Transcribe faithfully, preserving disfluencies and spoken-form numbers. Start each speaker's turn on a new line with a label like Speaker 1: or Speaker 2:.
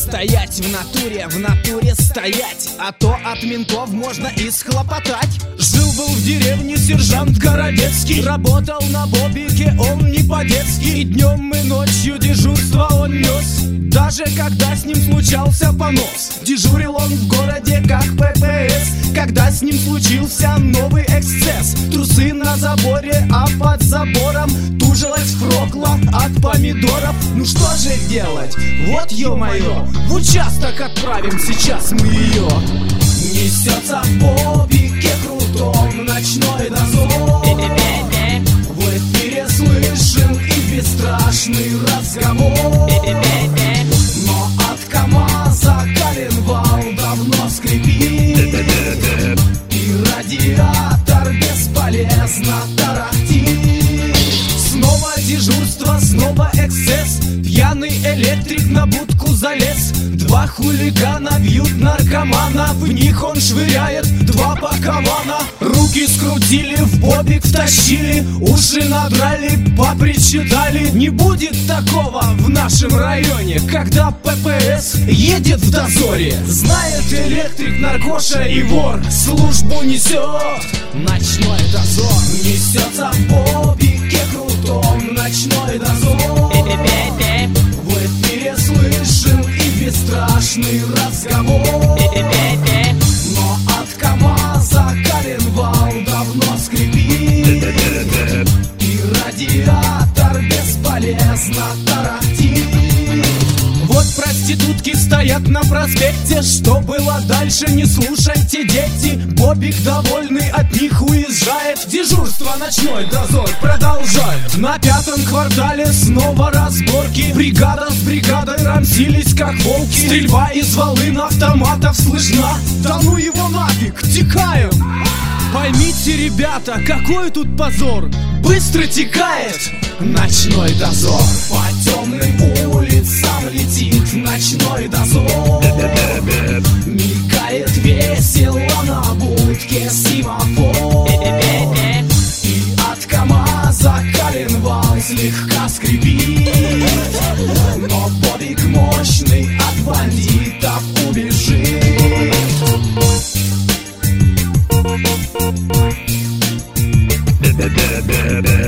Speaker 1: Стоять в натуре, в натуре стоять, а то от ментов можно и схлопотать. Жил-был в деревне сержант Городецкий, работал на бобике он не по-детски. И днем и ночью дежурство он нес, даже когда с ним случался понос. Дежурил он в городе как ППС, когда с ним случился новый эксцесс. Трусы на заборе, а под забором тужилась фрокла от помидоров. Ну что же делать? Вот ё-моё, в участок отправим сейчас мы ее. Несется в бобике крутом ночной дозор. В эфире слышен и бесстрашный разговор. Но от КамАЗа коленвал давно скрипит, и радиатор бесполезно тарахтит. Снова дежурство, снова эксцесс. Пьяный электрик на будку залез. Два хулигана бьют наркомана, в них он швыряет два пакована. Руки скрутили, в бобик втащили, уши надрали, попричитали. Не будет такого в нашем районе, когда ППС едет в дозоре. Знает электрик, наркоша и вор, службу несет ночной дозор. Несется в бобике крутом ночной дозор. В эфире слышен и бесстрашный разговор. Но от КамАЗа коленвал давно скрипит, и радиатор бесполезно тарахтит. Вот проститутки стоят на проспекте, что было дальше, не слушайте, дети. Бобик довольный от них уезжает, дежурство ночной дозор продолжает. На пятом квартале снова разборки, бригада с бригадой рамсились как волки. Стрельба из волын автоматов слышна, да ну его нафиг, текаем. Поймите, ребята, какой тут позор, быстро текает ночной дозор. По темным улицам летит ночной дозор, мигает весело на будке семафор. И от КамАЗа коленвал слегка скрипит, но бобик мощный от бандитов убежит.
Speaker 2: Da da da da da.